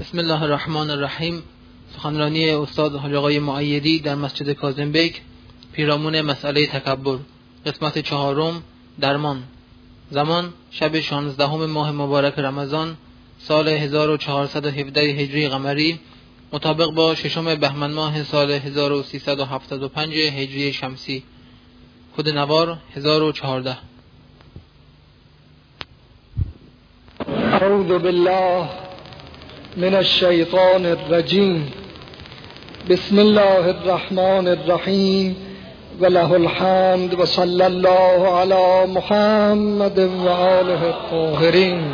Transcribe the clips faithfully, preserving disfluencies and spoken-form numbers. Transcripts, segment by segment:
بسم الله الرحمن الرحیم. سخنرانی استاد حاج آقای مؤیدی در مسجد کاظم بیگ، پیرامون مسئله تکبر، قسمت چهارم، درمان. زمان شب شانزدهم ماه مبارک رمضان سال هزار و چهارصد و هفده هجری قمری، مطابق با ششم بهمن ماه سال هزار و سیصد و هفتاد و پنج هجری شمسی. کد نوار هزار و چهارده. اعوذ بالله من الشیطان الرجیم. بسم الله الرحمن الرحیم و له الحمد و صلی الله علی محمد و آله الطاهرین.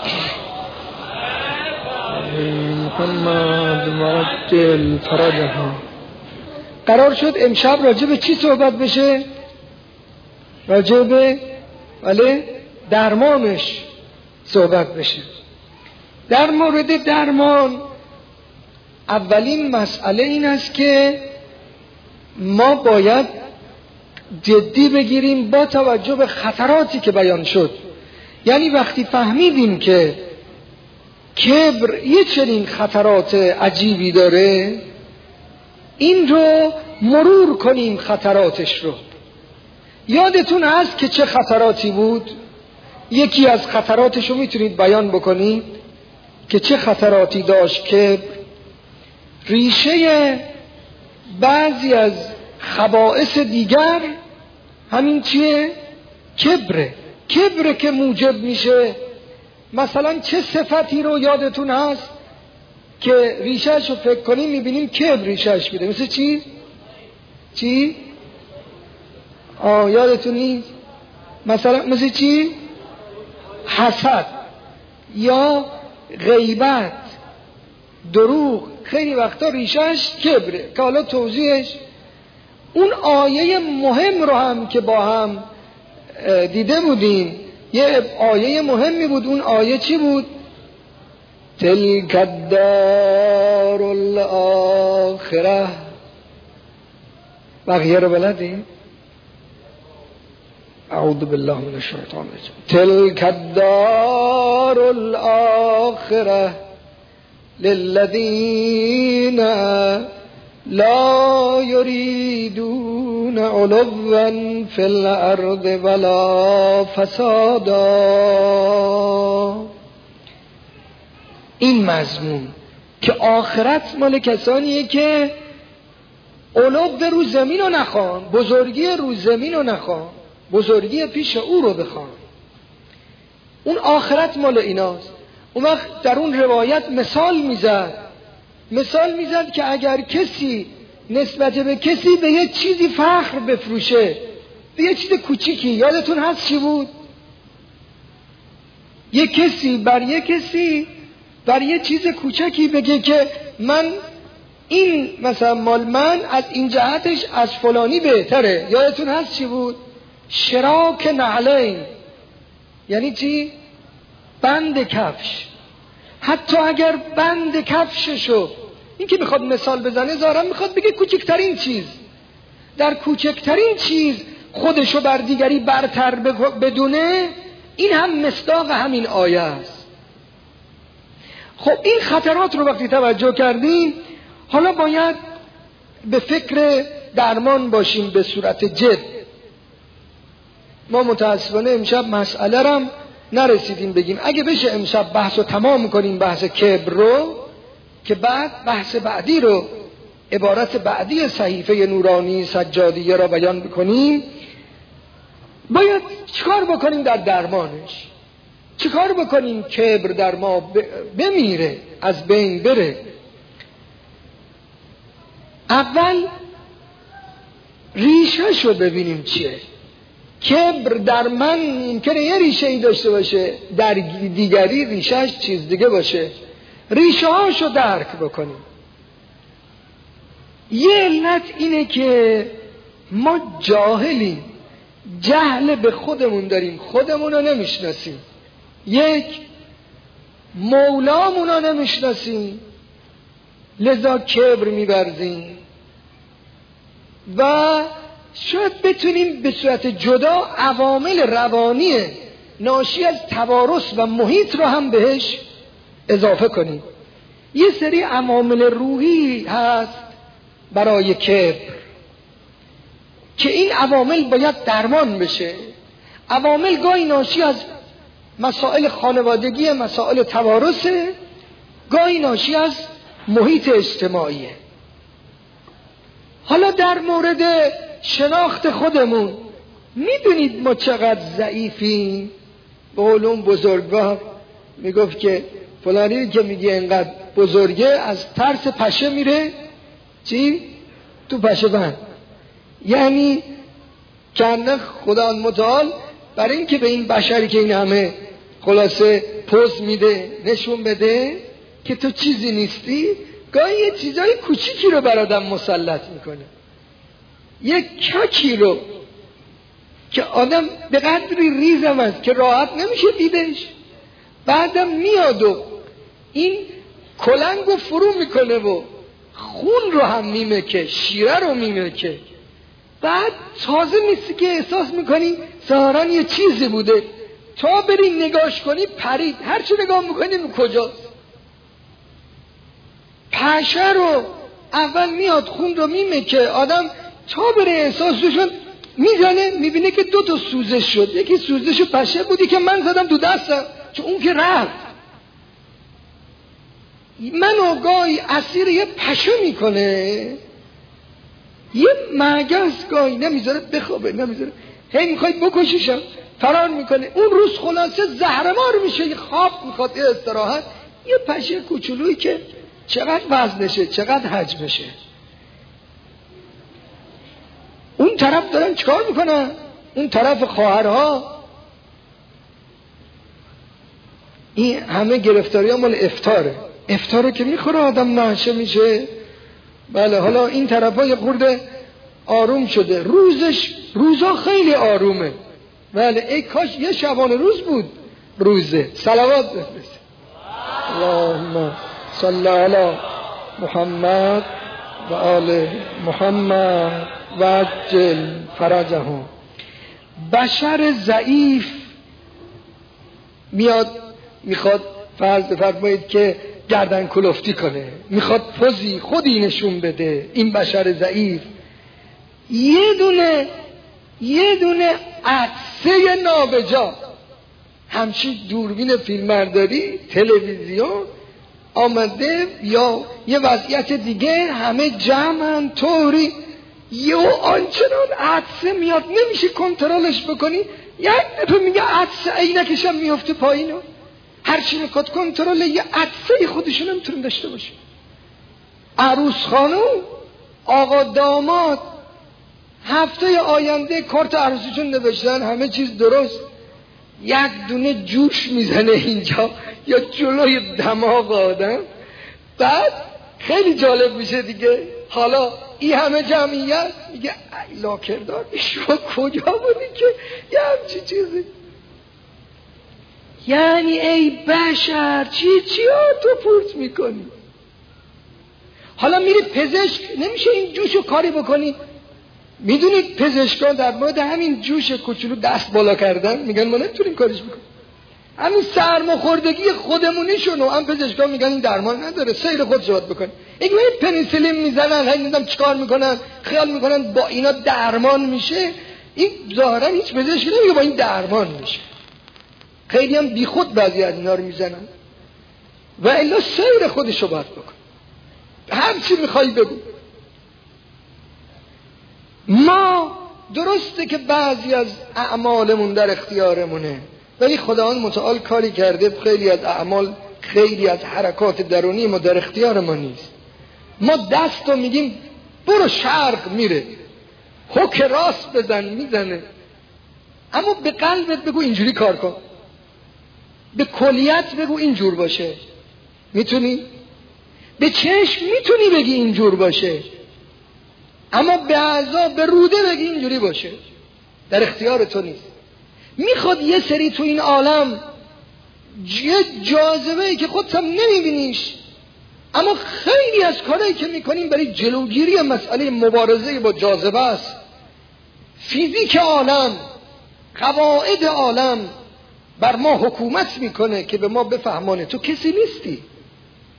محمد معجل فرجهم. قرار شد امشب راجع به چی صحبت بشه؟ راجع به ولی درمانش صحبت بشه. در مورد درمان اولین مسئله این است که ما باید جدی بگیریم با توجه به خطراتی که بیان شد. یعنی وقتی فهمیدیم که کبر یه چنین خطرات عجیبی داره، این رو مرور کنیم خطراتش رو. یادتون هست که چه خطراتی بود؟ یکی از خطراتش رو میتونید بیان بکنید که چه خطراتی داشت کبر؟ ریشه بعضی از خبائث دیگر همین چیه؟ کبره. کبره که موجب میشه. مثلا چه صفتی رو یادتون هست که ریشهش رو فکر کنیم میبینیم کبر ریشهش میده؟ مثل چی؟ چی؟ آه یادتون نیست؟ مثلا مثل چی؟ حسد یا غیبت، دروغ. خیلی وقتا ریشهش کبره که حالا توضیحش. اون آیه مهم رو هم که با هم دیده بودیم، یه آیه مهمی بود. اون آیه چی بود؟ تلک الدار الاخره. بقیه رو بلدیم؟ اعوذ بالله من الشیطان الرجیم. تلک الدار الاخره للذین لا یریدون علوا فی الارض ولا فسادا. این مضمون که آخرت مال کسانیه که علو به رو زمین رو نخوان، بزرگی رو زمین رو نخوان، بزرگی پیش او رو بخوان. اون آخرت مال ایناست. اون وقت در اون روایت مثال میزد مثال میزد که اگر کسی نسبت به کسی به یه چیزی فخر بفروشه، به یه چیز کوچیکی، یادتون هست چی بود؟ یه کسی بر یه کسی بر یه چیز کوچکی بگه که من این مثلا مال من از این جهتش از فلانی بهتره. یادتون هست چی بود؟ شراک نعلین. یعنی چی؟ بند کفش. حتی اگر بند کفششو، این که میخواد مثال بزنه ظاهرا میخواد بگه کوچکترین چیز، در کوچکترین چیز خودشو بر دیگری برتر بدونه، این هم مصداق همین آیه است. خب این خطرات رو وقتی توجه کردیم، حالا باید به فکر درمان باشیم به صورت جد. ما متاسفانه امشب مسئله رو نرسیدیم بگیم. اگه بشه امشب بحث رو تمام کنیم، بحث کبر رو، که بعد بحث بعدی رو، عبارت بعدی صحیفه نورانی سجادیه را بیان بکنیم. باید چیکار بکنیم در درمانش؟ چیکار بکنیم کبر در ما بمیره، از بین بره؟ اول ریشه‌ش رو ببینیم چیه. کبر در من ممکنه یه ریشه ای داشته باشه، در دیگری ریشهش چیز دیگه باشه. ریشه هاشو درک بکنیم. یه علت اینه که ما جاهلیم، جهل به خودمون داریم، خودمون رو نمیشناسیم. یک، مولامون رو نمیشناسیم، لذا کبر می‌ورزیم. و شاید بتونیم به صورت جدا عوامل روانی ناشی از توارث و محیط رو هم بهش اضافه کنیم. یه سری عوامل روحی هست برای کبر که این عوامل باید درمان بشه. عوامل گاهی ناشی از مسائل خانوادگی، مسائل توارثه، گاهی ناشی از محیط اجتماعیه. حالا در مورد شناخت خودمون میدونید ما چقدر ضعیفیم. به علوم بزرگوار میگفت که فلانی که میگه اینقدر بزرگه از ترس پشه میره چی؟ تو پشه بند. یعنی کنه خدا متعال برای این که به این بشری که این همه خلاصه پوز میده نشون بده که تو چیزی نیستی، گاهی یه چیزای کوچیکی رو بر آدم مسلط میکنه، یک ککی رو که آدم به قدری ریزم است که راحت نمیشه دیدش، بعدم میاد و این کلنگ رو فرو میکنه و خون رو هم میمکه، شیره رو میمکه، بعد تازه نیستی که احساس میکنی ظاهراً یه چیزی بوده، تا بری نگاش کنی پرید، هر چی نگاه میکنی کجاست. پشه رو اول میاد خون رو میمکه، آدم تا بره احساسشون میزنه میبینه که دو تا سوزش شد، یکی سوزش پشه بودی که من زدم تو دستم چون اون که رفت. منو گاهی اسیر یه پشه میکنه، یه مگس گاهی نمیذاره بخوابه، نمیذاره، هی میخوای بکشیشم فرار میکنه، اون روز خلاصه زهرمار میشه، یه خواب میخواد، یه استراحت. یه پشه کوچولویی که چقدر وزنشه، چقدر حجمشه. اون طرف دارن چکار میکنن؟ اون طرف خواهرها. این همه گرفتاری ها مال افطاره. افطاره که میخوره آدم ناشه میشه. بله، حالا این طرف ها یه خورده آروم شده، روزش روزا خیلی آرومه. بله، ای کاش یه شبانه روز بود روزه. صلوات بفرست. اللهم صل علی محمد و آل محمد و عجل فرجهم. بشر ضعیف میاد میخواد فرض بفرمایید که گردن کلفتی کنه، میخواد پوزی خودی نشون بده. این بشر ضعیف یه دونه یه دونه عدسه نابجا، همچین دوربین فیلمبرداری تلویزیون آمده یا یه وضعیت دیگه، همه جمعن طوری، یه آنچنان عدسه میاد نمیشه کنترلش بکنی. یک دفعه میگه عدسه عینکش هم میفته پایینو، هرچی میخواد کنترل یه عدسه خودشون نمیتونن داشته باشه. عروس خانم، آقا داماد هفته آینده کارت عروسیشون نوشتن، همه چیز درست، یک دونه جوش میزنه اینجا یا جلوی دماغ آدم. بعد خیلی جالب میشه دیگه، حالا این همه جمعیت میگه ای لاکردار شما کجا بودی که یه همچی چیزی. یعنی ای بشر چی چی ها تو پورت میکنی؟ حالا میری پزشک، نمیشه این جوشو کاری بکنی؟ میدونید پزشکان در مورد همین جوش کوچولو دست بالا کردن، میگن ما نمیتونیم کارش بکنیم. همین سرماخوردگی خودمونیشونو هم پزشکان میگن این درمان نداره، سیر خودش باید بکنه. یک وقت پنیسیلین میزنن، هی نمیدونم چیکار میکنن، خیال میکنن با اینا درمان میشه. این ظاهرا هیچ پزشکی نمیگه با این درمان میشه. خیلی هم بیخود بعضی از اینا رو میزنن و الا سیر خودشو باید بکن. هر چی میخوای بگو. ما درسته که بعضی از اعمالمون در اختیارمونه، ولی خداوند متعال کاری کرده خیلی از اعمال، خیلی از حرکات درونی ما در اختیار ما نیست. ما دست رو میگیم برو شرق، میره، حک راست بزن، میزنه، اما به قلبت بگو اینجوری کار کن، به کلیت بگو اینجور باشه. میتونی؟ به چشم میتونی بگی اینجور باشه، اما به اعضا، به روده بگی اینجوری باشه. در اختیار تو نیست. میخواد یه سری تو این عالم یه جاذبه‌ای که خودت هم نمیبینیش، اما خیلی از کارهایی که میکنیم برای جلوگیری مسئله مبارزه با جاذبه است. فیزیک عالم، قواعد عالم بر ما حکومت میکنه که به ما بفهمانه تو کسی نیستی.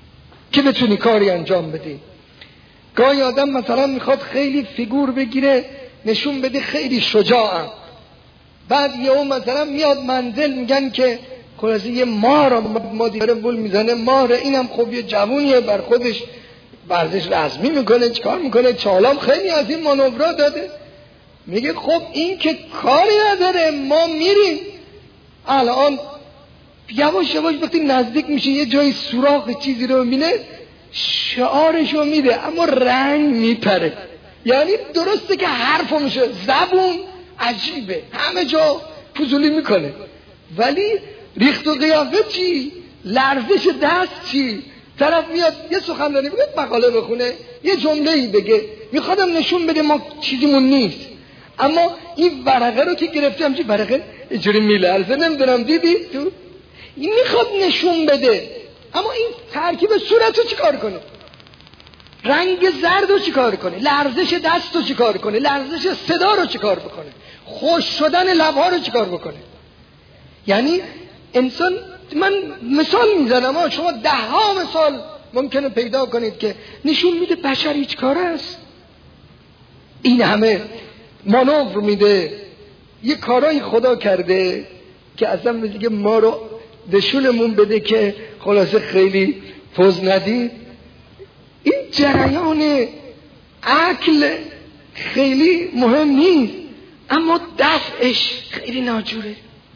که بتونی کاری انجام بدی. گاهی آدم مثلا میخواد خیلی فیگور بگیره نشون بده خیلی شجاعم، بعد یه اون مثلا میاد منزل میگن که خلاصه یه مار مادی داره بول میزنه، مار اینم خب یه جوونیه بر خودش ورزش رزمی میکنه چیکار میکنه، چالام خیلی از این مانورا داده. میگه خب این که کاری نداره، ما میریم الان یواش یواش وقتی نزدیک میشه یه جای سوراخ چیزی رو میبینه شعارشو میده اما رنگ میپره. یعنی درسته که حرفو میشه زبون عجیبه همه جا فضولی میکنه، ولی ریخت و قیافه چی؟ لرزش دست چی؟ طرف میاد یه سخنرانی بگه، مقاله بخونه، یه جمله‌ای بگه، میخوادم نشون بده ما چیزیمون نیست، اما این ورقه رو که گرفتم چی ورقه اینجوری میلرزه، نمیدونم دیدی تو؟ این میخواد نشون بده، اما این ترکیب صورت رو چیکار کنه؟ رنگ زرد رو چیکار کنه؟ لرزش دست رو چیکار کنه؟ لرزش صدا رو چیکار بکنه؟ خوش شدن لبها رو چیکار بکنه؟ یعنی انسان، من مثال میزنم ها، شما ده ها مثال ممکنه پیدا کنید که نشون میده بشر هیچ کار است. این همه مانور میده، یه کارایی خدا کرده که اصلا میگه ما رو نشونمون بده که خلاصه خیلی پوز ندید. این جریان عقل خیلی مهم نیست، اما دفعش خیلی ناجوره.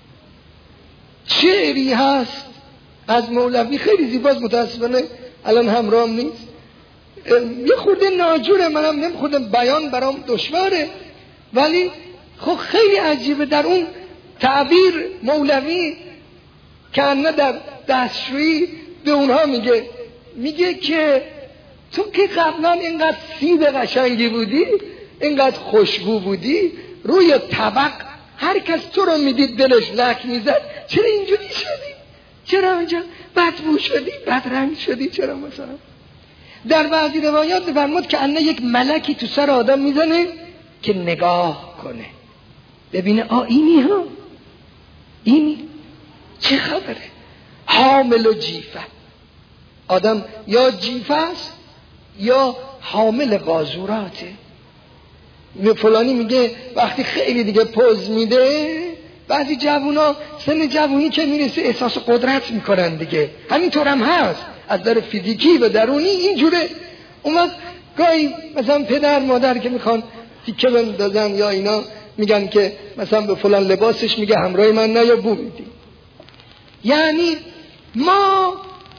شعری هست از مولوی خیلی زیباست، متاسفانه الان همراهم نیست، یه خورده ناجوره، منم نمیخوردم بیان برام دشواره، ولی خب خیلی عجیبه. در اون تعبیر مولوی که نه در دستشویی به اونها میگه میگه که تو که قبلا اینقدر سیب قشنگی بودی، اینقدر خوشبو بودی، روی طبق هر کس تو رو میدید دلش لک میزد، چرا اینجوری شدی؟ چرا اینجا بدبو شدی؟ بدرنگ شدی؟ چرا مثلا؟ در بعضی روایات فرمود که انه یک ملکی تو سر آدم میزنه که نگاه کنه ببینه آ اینی ها اینی چه خبره؟ حامل و جیفه. آدم یا جیفه است یا حامل قاذوراته. فلانی میگه وقتی خیلی دیگه پوز میده، بعضی جوونا سن جوونی که میرسه احساس قدرت میکنن دیگه، همینطور هم هست از نظر فیزیکی و درونی اینجوره. اون وقت گاهی مثلا پدر مادر که میخوان تیکه بندازن یا اینا میگن که مثلا به فلان لباسش میگه همراه من نه یا بو میدی. یعنی ما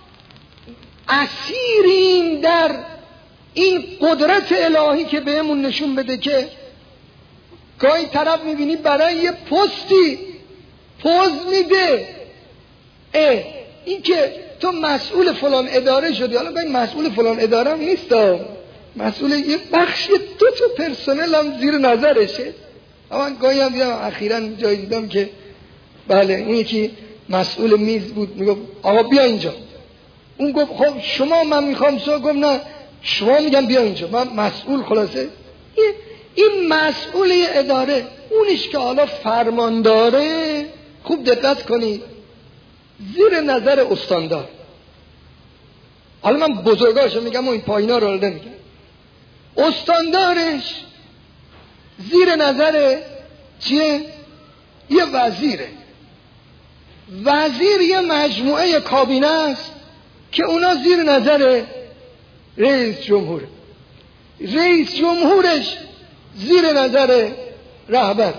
اسیریم در این قدرت الهی که بهمون نشون بده که گاهی طرف میبینی برای یه پستی پوز میده، اه این که تو مسئول فلان اداره شدی، حالا باید مسئول فلان اداره هم نیستا، مسئول یه بخشی دو تا پرسنل هم زیر نظرشه. اما گاهی هم دیدم اخیراً جایی دیدم که بله اون یکی مسئول میز بود، میگفت آقا بیا اینجا، اون گفت خب شما من میخوام سو، گفت نه شما میگم بیا اینجا، من مسئول. خلاصه این مسئول اداره، اونش که حالا فرمان داره، خوب دقت کنید، زیر نظر استاندار. حالا من بزرگاشو میگم و این پایینا رو نمیگم. استاندارش زیر نظر چیه؟ یه وزیره. وزیر یه مجموعه کابینه است که اونا زیر نظر رئیس جمهوره. رئیس جمهورش زیر نظر رهبر.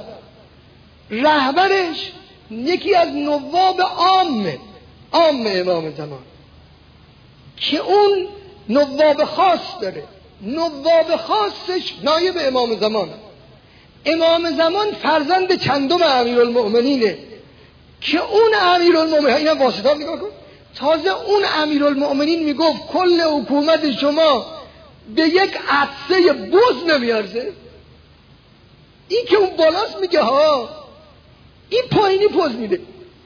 رهبرش یکی از نواب عامه عام امام زمان که اون نواب خاص داره. نواب خاصش نایب امام زمان. امام زمان فرزند چندم امیرالمؤمنینه که اون امیرالمؤمنین، اینا واسطه نگاه کن، تازه اون امیرالمؤمنین میگفت کل حکومت شما به یک عطسه بز نمیارزه. این که اون بالاست میگه ها، این پایینی پوز میده.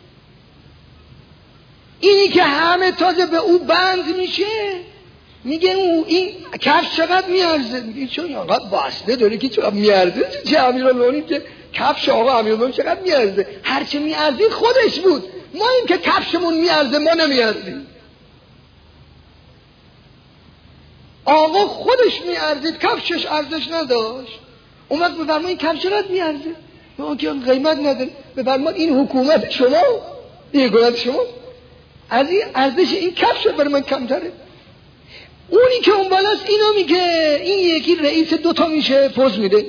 اینی که همه تازه به او بند میشه میگه او این کفش چقدر میارزه، میگه چون آقا باسته داره که چقدر میارزه، چه امیرالمؤمنین که کفش آقا امیرالمؤمنین چقدر میارزه، هرچه میارزه خودش بود، ما این که کفشمون میارزه ما نمیارزیم. آقا خودش میارزید، کفشش ارزش نداشت، اومد بفرمایید کفش را میارزه، اون که قیمت نداره، بفرمایید این حکومت شما، این حکومت شما از این ارزش این کفش برای من کمتره. اونی که اون بالاست اینو میگه، این یکی رئیس دوتا میشه پوز میده،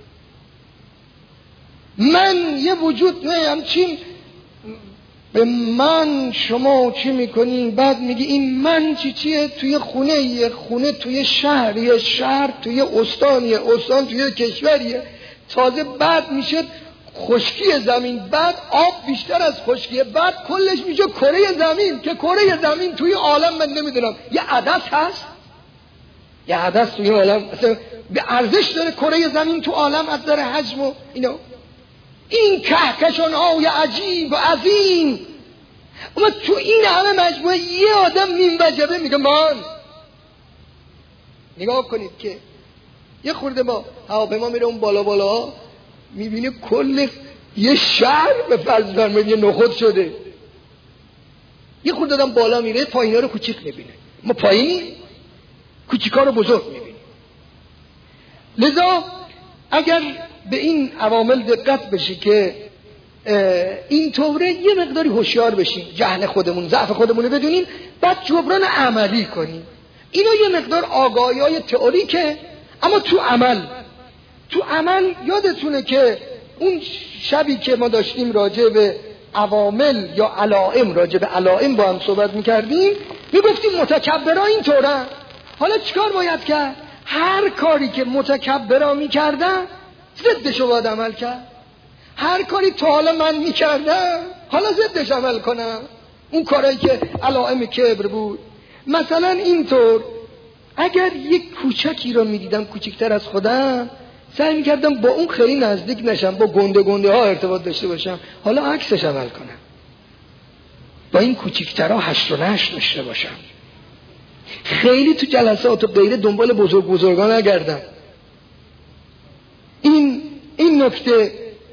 من یه وجود نه همچین به من شما چی میکنین، بعد میگی این من چی چیه، توی خونه یه خونه توی شهر، یه شهر توی استانیه، استان توی کشوریه، تازه بعد میشه خشکی زمین، بعد آب بیشتر از خشکیه، بعد کلش میشه کره زمین که کره زمین توی عالم من نمیدونم یه عدس هست، یه عدس توی عالم اصلا به ارزش داره کره زمین تو عالم از در حجم و اینا. این کهکشان های عجیب و عظیم، اما تو این همه مجموعه یه آدم نیم وجبه میگه من. نگاه کنید که یه خورده ما هواپیما میره اون بالا بالا میبینه کل یه شهر به فرض فرمایید یه نخود شده، یه خورده آدم بالا میره پایینا رو کوچیک میبینه، ما پایین کوچیکا رو بزرگ میبینیم. لذا اگر به این عوامل دقت بشه که این طوره یه مقداری هوشیار بشیم، جهل خودمون ضعف خودمون رو بدونیم، بعد جبران عملی کنیم. اینا یه مقدار آگاهی‌های تئوریکه، اما تو عمل تو عمل یادتونه که اون شبی که ما داشتیم راجع به عوامل یا علائم، راجع به علائم با هم صحبت میکردیم، میگفتیم متکبرها این طوره. حالا چیکار باید کرد؟ هر کاری که متکبرها میکردن ضدشو باید عمل کرد. هر کاری تا حالا من میکردم حالا ضدش عمل کنم، اون کارایی که علائم کبر بود. مثلا اینطور اگر یک کوچکی رو میدیدم کوچکتر از خودم، سعی میکردم با اون خیلی نزدیک نشم، با گنده گنده ها ارتباط داشته باشم، حالا عکسش عمل کنم، با این کوچکترها هشت و نشت داشته باشم. خیلی تو جلسات و غیره دنبال بزرگ بزرگان نگردم. این این نکته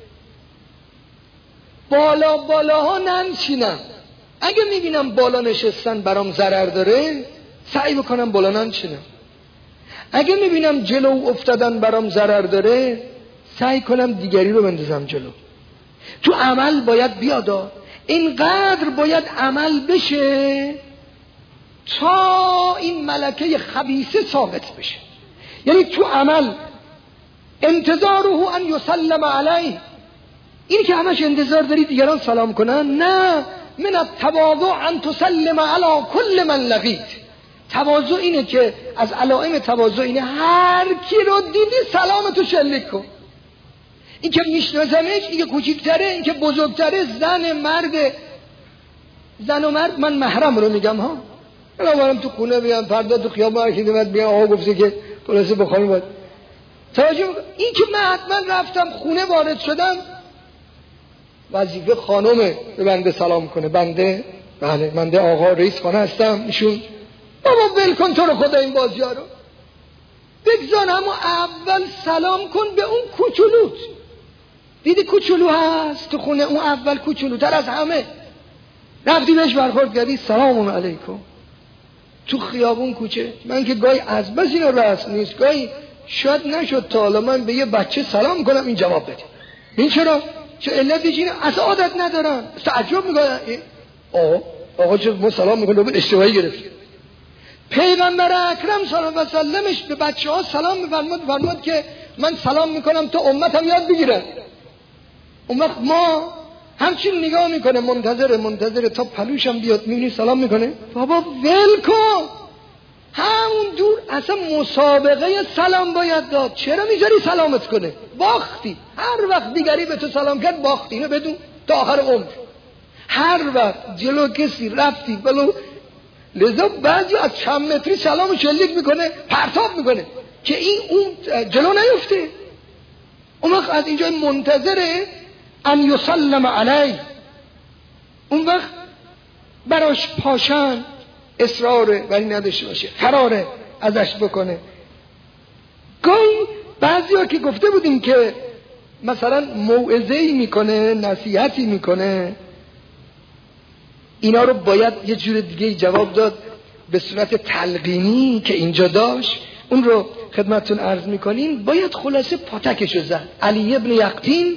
بالا بالاها ننشینم. اگه میبینم بالا نشستن برام ضرر داره سعی بکنم بالا ننشینم. اگه میبینم جلو افتادن برام ضرر داره سعی کنم دیگری رو بندازم جلو. تو عمل باید بیادا، اینقدر باید عمل بشه تا این ملکه خبیثه ثابت بشه. یعنی تو عمل انتظاره ان یسلم علیه، اینی که همش انتظار داری دیگران سلام کنن، نه، من التواضع ان تسلم علی کل من لقیت. تواضع اینه که از علائم تواضع اینه هر کی رو دیدی سلامتو شلیک کن. این که میشناسمش، این که کوچیک‌تره، این که بزرگتره، زن مرد، زن و مرد، من محرم رو میگم ها، من برم تو خونه بیام فردا تو خیابون هر کی اومد بیام آقا گفته که خلاصه بخوایم باید توجه. این که من حتما رفتم خونه وارد شدم، وظیفه خانومه به بنده سلام کنه، بنده بله بنده آقا رئیس خانه هستم، ایشون بابا ول کن تو رو خدا این بازی‌ها رو بگذار، اما اول سلام کن به اون کوچولوت. دیدی کوچولو هست تو خونه، اون اول کوچولوتر از همه، رفتی بهش برخورد کردی سلام علیکم. تو خیابون کوچه، من که گاهی از بس اینا رسم نیست، گاهی شاید نشد تا حالا من به یه بچه سلام کنم این جواب بده. این چرا؟ چه علتی اینه؟ اصلا عادت ندارن، تعجب میکنن آقا آقا چه ما سلام میکنیم دوباره اشتباهی گرفت. پیغمبر اکرم صلی الله علیه و سلمش به بچه ها سلام میفرمود، فرمود که من سلام میکنم تا امتم یاد بگیرن. اون وقت ما همچین نگاه میکنه، منتظر منتظر تا پلوشم بیاد، میبینی سلام میکنه، بابا ول کن، همون دور اصلا مسابقه سلام باید داد. چرا میذاری سلامت کنه؟ باختی. هر وقت دیگری به تو سلام کرد باختی، اینو بدون تا آخر عمر. هر وقت جلو کسی رفتی بلو، لذا بعضی از چند متری سلام شلیک میکنه، پرتاب میکنه که این اون جلو نیفته. اون وقت از اینجا منتظره ان یسلم علیه، اون وقت براش پاشن اصراره ولی نداشته باشه، قراره ازش بکنه. گاهی بعضی ها که گفته بودیم که مثلا موعظه‌ای میکنه، نصیحتی میکنه، اینا رو باید یه جور دیگه جواب داد. به صورت تلقینی که اینجا داشت اون رو خدمتتون عرض میکنیم. باید خلاصه پاتکشو زد. علی ابن یقطین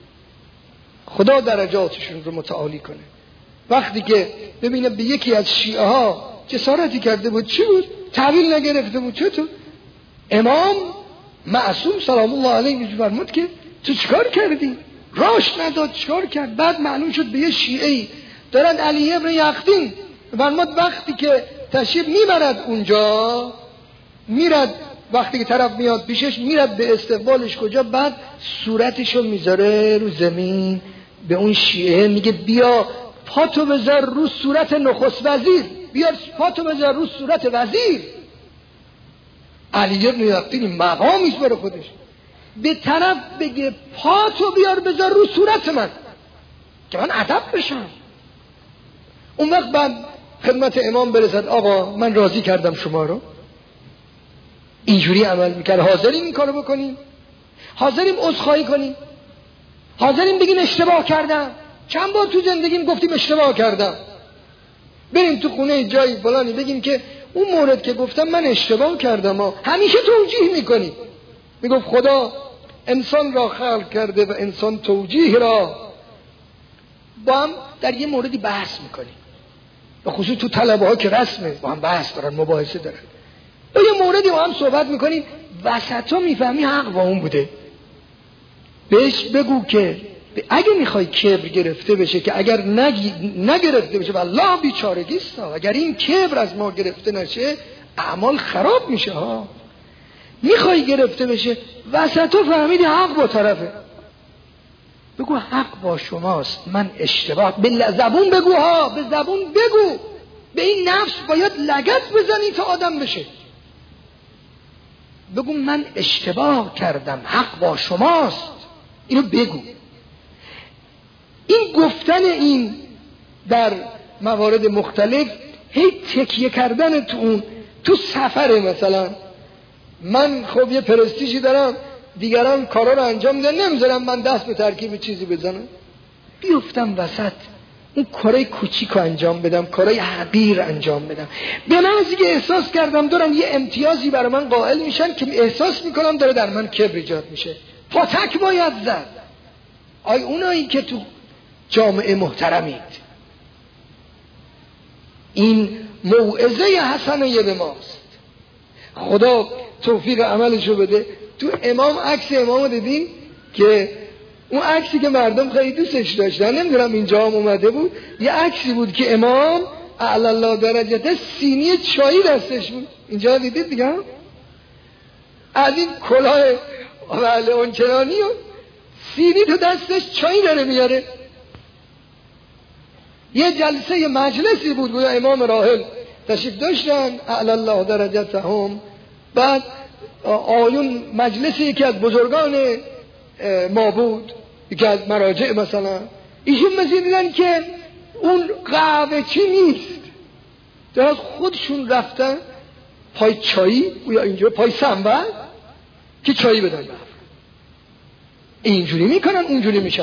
خدا درجاتشون رو متعالی کنه، وقتی که ببینه به یکی از شیعه ها جسارتی کرده بود، چی بود؟ تحویل نگرفته بود. چطور؟ امام معصوم سلام الله علیه میفرمود که تو چیکار کردی؟ راش نداد، چیکار کرد؟ بعد معلوم شد به یه شیعه‌ای دارن علی ابن یقطین فرمود وقتی که تشریف میبرد اونجا، میرد وقتی که طرف میاد پیشش میرد به استقبالش کجا، بعد صورتشو میذاره رو زمین، به اون شیعه میگه بیا پاتو بذار رو صورت نخست وزیر، بیا پاتو بذار رو صورت وزیر. علی ابن یقطین مقامیست برای خودش، به طرف بگه پاتو بیار بذار رو صورت من که من ادب بشم. اون وقت بعد خدمت امام برسد آقا من راضی کردم شما رو، اینجوری عمل میکرد. حاضرین این کارو بکنیم؟ حاضریم عذرخواهی کنیم؟ حاضریم بگیم اشتباه کردم؟ چند بار تو زندگیم گفتیم اشتباه کردم، بریم تو خونه جایی فلانی بگیم که اون مورد که گفتم من اشتباه کردم. ها همیشه توجیه میکنیم، میگفت خدا انسان را خلق کرده و انسان توجیه را با هم در یه موردی بحث میکنیم، و خصوص تو طلبه ها که رسمه با هم بحث دارن، مباحثه دارن، و یه موردی با هم صحبت میکنیم، وسط ها میفهمی حق با اون بوده، بهش بگو که اگه میخوای کبر گرفته بشه، که اگر نگی نگرفته بشه والله بیچارگیست ها، اگر این کبر از ما گرفته نشه اعمال خراب میشه ها، میخوای گرفته بشه وسط ها فهمیدی حق با طرفه، بگو حق با شماست، من اشتباه، به زبون بگو ها، به زبون بگو، به این نفس باید لگد بزنی تا آدم بشه، بگو من اشتباه کردم، حق با شماست، اینو بگو. این گفتن این در موارد مختلف، هی تکیه کردن تو اون، تو سفره مثلا من خب یه پرستیژی دارم، دیگران کارا رو انجام میدن، نمیذارم من دست به ترکیب چیزی بزنم، بیفتم وسط اون کارای کوچیک رو انجام بدم، کارای حقیر انجام بدم، به محضی که احساس کردم دارن یه امتیازی برای من قائل میشن که احساس میکنم داره در من کبر ایجاد میشه، پاتک باید زد. آی اونایی که تو جامعه محترمید، این موعظه حسنه به ماست، خدا توفیق عملشو بده. تو امام عکس امامو دیدین که اون عکسی که مردم خیلی دوستش داشتن، نمیدونم اینجا هم اومده بود، یه عکسی بود که امام اعلی الله درجته سینی چایی دستش بود، اینجا دیدید دیگه، از این کلاه اول اونچنانی و سینی تو دستش چایی داره میاره. یه جلسه یه مجلسی بود گویا امام راحل تشریف داشتن اعلی الله درجتهم، بعد آیون مجلسی یکی از بزرگان ما بود، یکی از مراجع مثلا، ایشون مثل دیدن که اون قهوه چی نیست، در خودشون رفتن پای چایی یا اینجا پای سنبل که چایی بدن، اینجوری میکنن اونجوری میشن،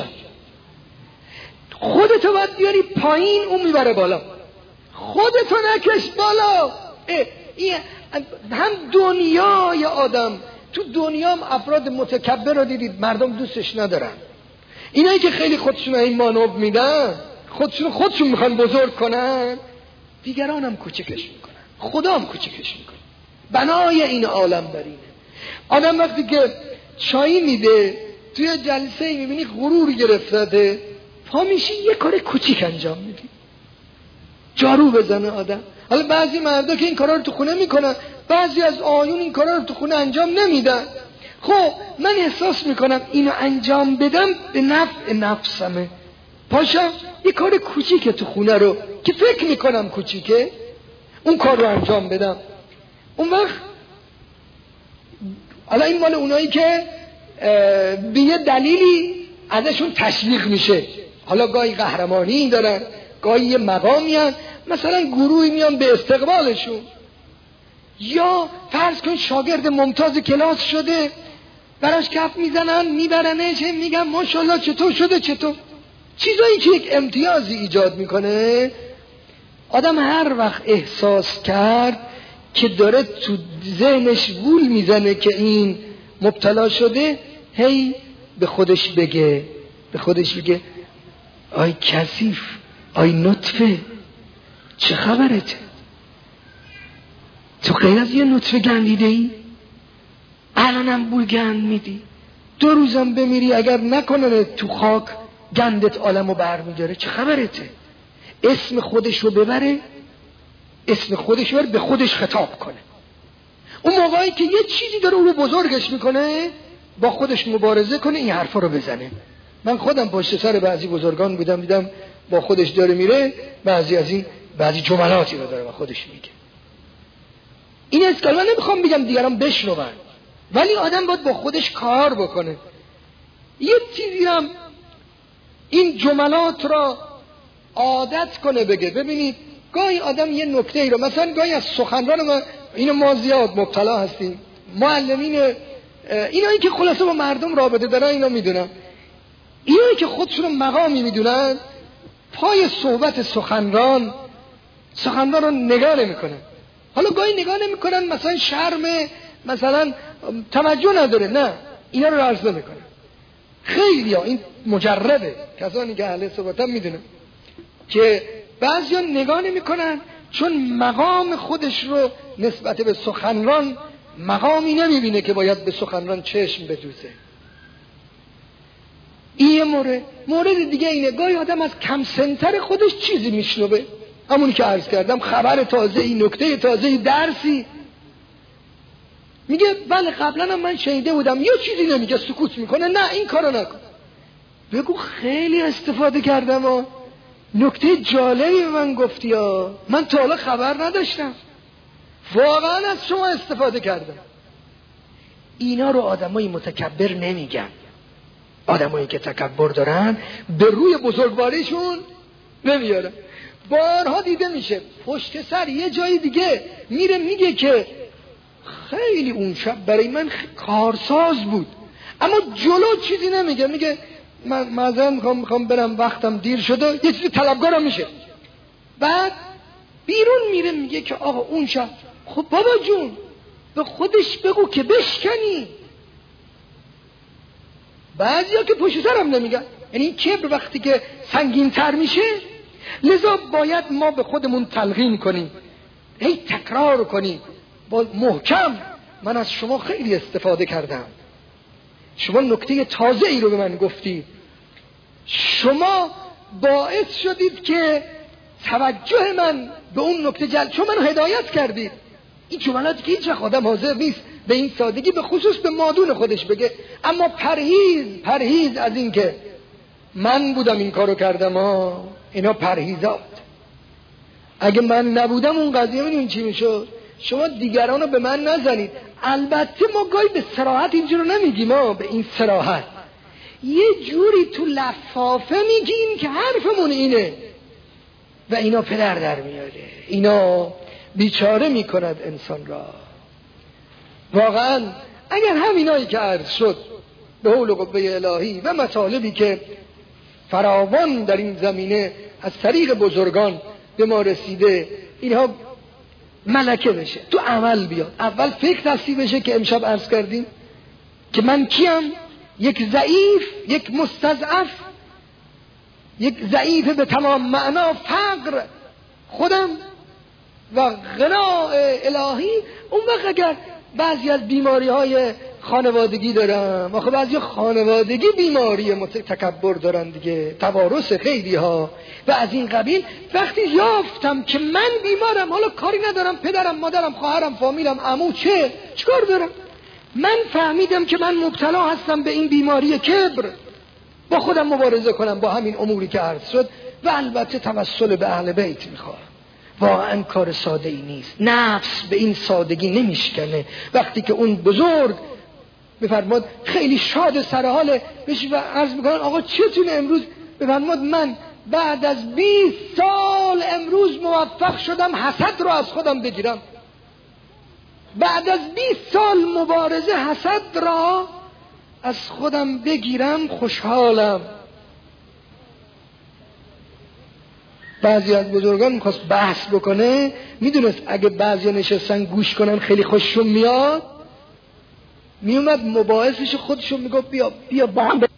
خودتو باید بیاری پایین، اون میبره بالا، خودتو نکش بالا. این هم دنیای آدم، تو دنیا هم افراد متکبر رو دیدید مردم دوستش ندارن، اینایی که خیلی خودشون این مانور میدن، خودشون خودشون میخوان بزرگ کنن، دیگران هم کوچکش میکنن، خدا هم کوچکش میکنه. بنای این عالم بر اینه. آدم وقتی که چایی میده توی جلسه میبینی غرور گرفته، پا میشی یه کار کوچیک انجام میدی، جارو بزنه آدم. حالا بعضی مردا که این کارا رو تو خونه میکنن، بعضی از آیون این کارا رو تو خونه انجام نمیدن. خب من احساس میکنم اینو انجام بدم به نفع نفسمه، پاشم یه کار کوچیکه تو خونه رو که فکر میکنم کوچیکه، اون کار رو انجام بدم. اون وقت حالا این مال اونایی که به یه دلیلی ازشون تشویق میشه، حالا گاهی قهرمانی دارن، گاهی یه مقامی هن، مثلا گروهی میان به استقبالشون، یا فرض کن شاگرد ممتاز کلاس شده، براش کف میزنن میبرنش، میگن ماشاءالله چطور شده چطور، چیزایی که یک امتیازی ایجاد میکنه. آدم هر وقت احساس کرد که داره تو ذهنش گول میزنه که این مبتلا شده، هی به خودش بگه به خودش بگه آی کثیف، آی نطفه، چه خبرته؟ تو غیر از یه نطفه گندیده ای؟ الانم بوی گند میدی، دو روزم بمیری اگر نکنه تو خاک گندت عالمو برمیداره، چه خبرته؟ اسم خودش رو ببره، اسم خودش رو به خودش خطاب کنه. اون موقعی که یه چیزی داره اون رو بزرگش میکنه، با خودش مبارزه کنه، این حرفا رو بزنه. من خودم پشت سر بعضی بزرگان بودم، دیدم با خودش داره میره، بعضی از این بعضی جملاتی رو داره با خودش میگه. این است که من نمیخوام بگم دیگران بشنون، ولی آدم باید با خودش کار بکنه. یه چیزی هم این جملات را عادت کنه بگه. ببینید گاهی آدم یه نکته ای رو، مثلا گاهی از سخنران ما، اینو ما زیاد مبتلا هستیم، معلمین اینایی که خلاصه با مردم رابطه دارن اینا میدونن، اینایی که خودشون مقامی میدونن، پای صحبت سخنران سخنران رو نگاه نمیکنن. حالا گاهی نگاه نمیکنن، مثلا شرم، مثلا توجه نداره، نه اینا رو عرض نمیکنن. خیلی ها این مجربه، کسانی که اهل صحبت هم میدونن که بعضی ها نگاه نمیکنن چون مقام خودش رو نسبت به سخنران مقامی نمیبینه که باید به سخنران چشم بدوزه. این مورد مورد دیگه اینه، گاهی آدم از کم سنتر خودش چیزی میشنوه، همونی که عرض کردم، خبر تازه ای، نکته تازه ای، درسی، میگه بله قبلا هم من شنیده بودم، یه چیزی نمیگه، سکوت میکنه، نه این کارو نکن. بگو خیلی استفاده کردم و نکته جالبی من گفتی ها، من تا حالا خبر نداشتم، واقعا از شما استفاده کردم. اینا رو آدمای متکبر نمیگن. آدمایی که تکبر دارن به روی بزرگواریشون نمیارن. بارها دیده میشه پشت سر یه جای دیگه میره میگه که خیلی اون شب برای من کارساز بود، اما جلو چیزی نمیگه، میگه من معذرت میخوام میخوام برم وقتم دیر شده، یه چیزی طلبکارم میشه. بعد بیرون میره میگه که آقا اون شب، خب بابا جون به خودش بگو که بشکنی. بعضیا که پشت سرم نمیگن، یعنی این کبر وقتی که سنگین تر میشه، لذا باید ما به خودمون تلقین کنیم، هی تکرار کنیم با محکم. من از شما خیلی استفاده کردم، شما نکته تازه ای رو به من گفتی، شما باعث شدید که توجه من به اون نکته جلب، شما منو هدایت کردید. این جملاتی که هیچ آدم حاضر نیست به این سادگی به خصوص به مادون خودش بگه، اما پرهیز پرهیز از این که من بودم این کارو کردم ها، اینا پرهیزات. اگه من نبودم اون قضیه ببینید چی میشد. شما دیگران رو به من نزنید. البته ما گاهی به صراحت اینجا رو نمیگیم، ما به این صراحت یه جوری تو لفافه میگیم که حرفمون اینه و اینا پدر در میاره، اینا بیچاره میکند انسان را. واقعا اگر همینایی که عرض شد به حول و قوه الهی و مطالبی که فراوان در این زمینه از طریق بزرگان به ما رسیده، اینها ملکه بشه، تو عمل بیاد. اول فکر تصحیح بشه که امشب عرض کردیم که من کیم؟ یک ضعیف، یک مستضعف، یک ضعیف به تمام معنا، فقر خودم و غنا الهی. اون وقت اگر بعضی از بیماری های خانوادگی دارم، آخه بعضی خانوادگی بیماری تکبر دارن دیگه، توارث خیلی ها و از این قبیل. وقتی یافتم که من بیمارم، حالا کاری ندارم پدرم، مادرم، خواهرم، فامیلم، عمو، چه چیکار دارم، من فهمیدم که من مبتلا هستم به این بیماری کبر، با خودم مبارزه کنم با همین اموری که عرض شد و البته توسل به اهل بیت میخوام. واقعا کار ساده ای نیست، نفس به این سادگی نمیشکنه. وقتی که اون بزرگ بفرماد خیلی شاد سرحاله بهش و عرض میکنن آقا چتونه امروز، بفرماد من بعد از بیست سال امروز موفق شدم حسد رو از خودم بگیرم، بعد از بیست سال مبارزه حسد را از خودم بگیرم، خوشحالم. بعضی از بزرگان میخواست بحث بکنه، میدونست اگه بعضی نشستن گوش کنن خیلی خوششون میاد، میومد مباحثش خودشون میگفت بیا بیا با هم